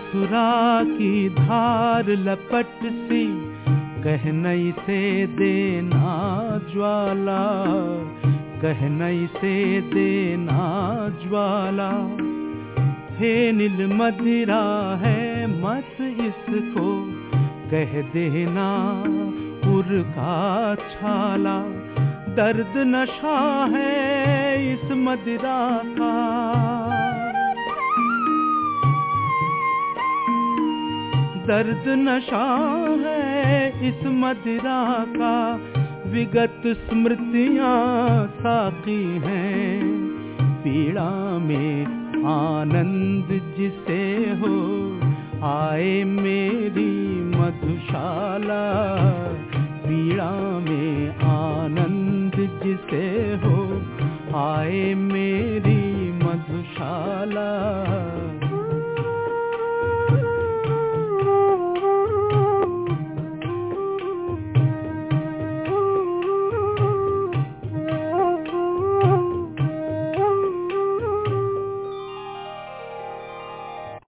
मथुरा की धार लपट सी, कह नई से देना ज्वाला, कह नई से देना ज्वाला। हे नील मदिरा है मत इसको, कह देना उर का छाला। दर्द नशा है इस मदिरा का, दर्द नशा है इस मदिरा का। विगत स्मृतियाँ साकी हैं, पीड़ा में आनंद जिसे हो, आए मेरी मधुशाला। पीड़ा में